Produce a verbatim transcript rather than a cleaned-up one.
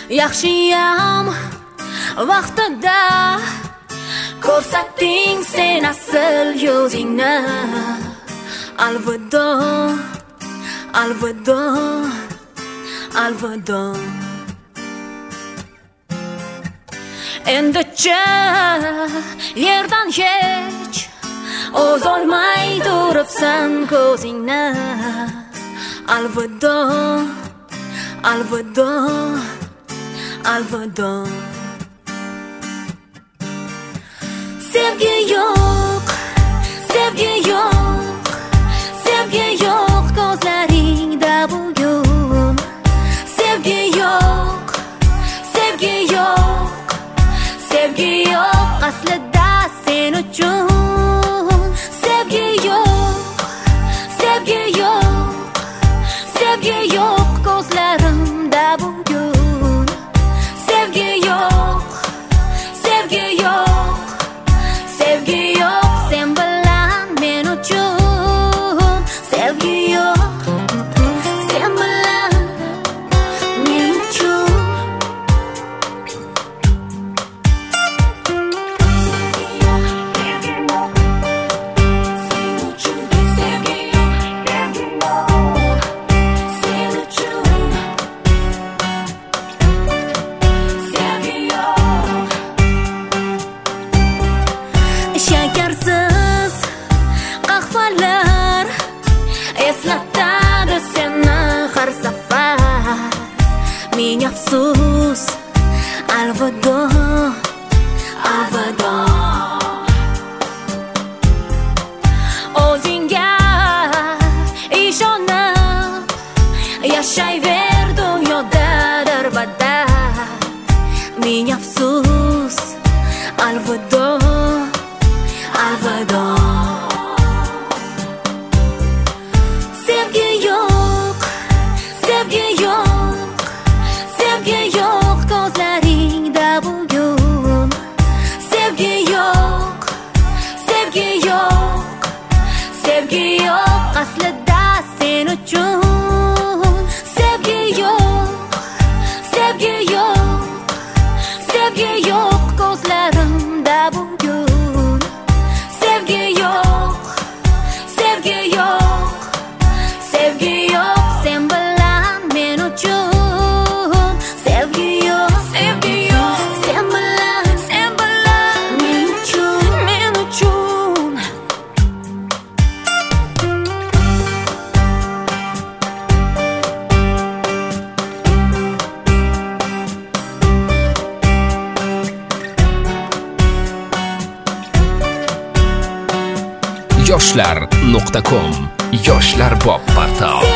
yaxshiyam vaqtida ko'rsatding sen asl yuzingni. Alvido, alvido, alvido. Endicha yerdan hech o'z olmay turibsan ko'zingni. Alvido, alvido, alvido. Sevgi yo'q, sevgi yo'q, sevgi yo'q ko'zlaringda bugun. Sevgi yo'q, sevgi yo'q, sevgi yo'q aslida sen uchun. Sevgi yo'q, sevgi yo'q, sevgi yo'q ko'zlarimda bugun. Sevgi yo'q, sevgi yo'q, sevgi yo'q sen bilan men uchun. Sevgi yo'q, sen bilan men uchun. Shakarsiz qahvalar eslatadi seni har safar. Ming afsus, alvido, alvido. O'zingga ishonib yashayver dunyoda darbadar. Ming afsus, alvido, alvido. Sevgi yo'q, sevgi yo'q, sevgi yo'q ko'zlaringda bugun. Sevgi yo'q, sevgi yo'q, sevgi yo'q aslida sen uchun. Sevgi yo'q, sevgi yo'q, sevgi yo'q ko'zlarimda bugun. Sevgi yo'q, sevgi yo'q, sevgi yo'q sen bilan men uchun. Sevgi yo'q, sevgi yo'q sen bilan, sen bilan men uchun, men uchun. yoshlar nuqta com yoshlar bob portal.